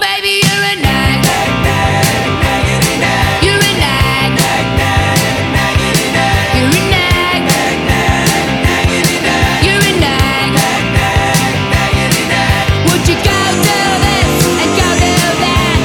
baby, you're a nag. You're a nag. You're a nag. You're a nag. Would you go do this and go do that,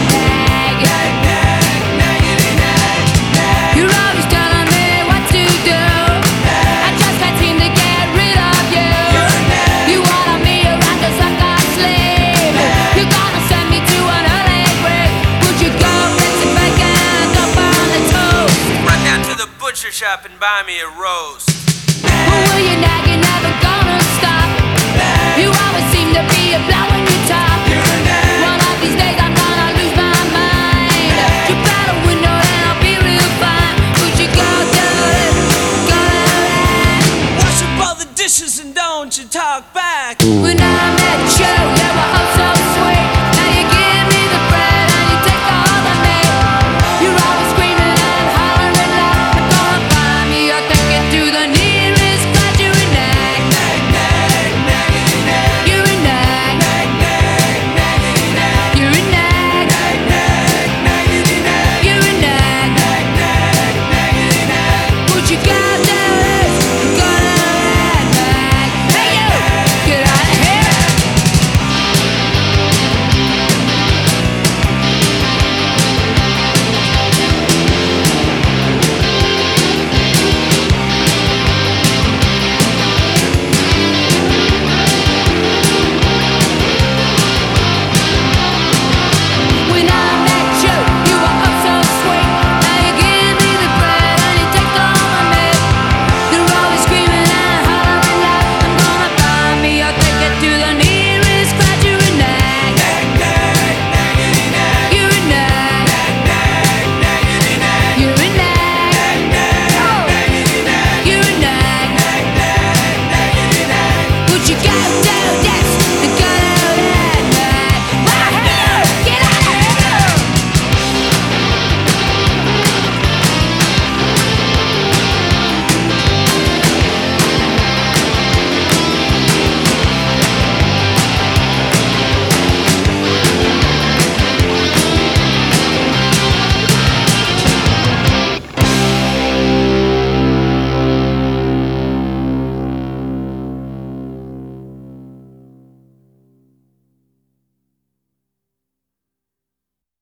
nag? You're always telling me what to do. I just can't seem to get rid of you. You wanna me around 'cause I'm not asleep. You're gonna send me to an early grave. Would you go get some bacon up on the toast? Run down to the butcher shop and buy me a roast. Well, will you nag? You're never gonna stop. You always seem to be a blowing your top. One of these days I'm gonna lose my mind. Jump out a window and I'll be real fine. Would you go do it? Go do that? Wash up all the dishes and don't you talk back. When I met you, you were oh so sweet. Now you give me the bread and you take all the meat. You're always screaming and hollering loud. You're gonna buy me a ticket to the nearest club. You're a nag. You're a nag. You're a nag. You're a nag. Would you go do this? Go do that, nag. Hey you, get out of here. When I met you, you were oh so sweet. Now you give me the bread and you take all my meat. You're always screaming and hollering loud. I'm gonna buy me a ticket to the nearest club. You're a nag. You're a nag. You're a nag. Oh. You're a nag. Would you go down?